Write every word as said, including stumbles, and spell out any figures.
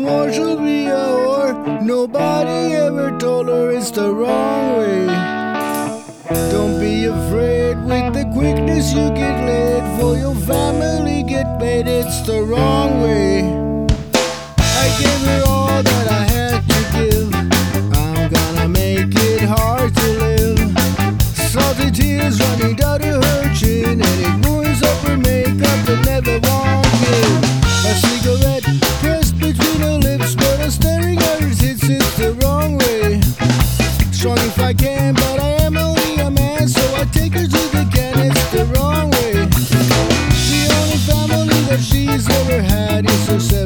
more she'll be a whore. Nobody ever told her it's the wrong way. Don't be afraid with the quickness you get laid. For your family get paid, it's the wrong way. I gave her all that I had to give. I'm gonna make it hard to live. Salty tears running down to her chin, and it ruins up her makeup and never won't give. A cigarette pressed between her lips, but I'm staring at her tits, it's the wrong way. Strong if I can, but I am only a man, so I take her to the can, it's the wrong way. The only family that she's ever had is herself.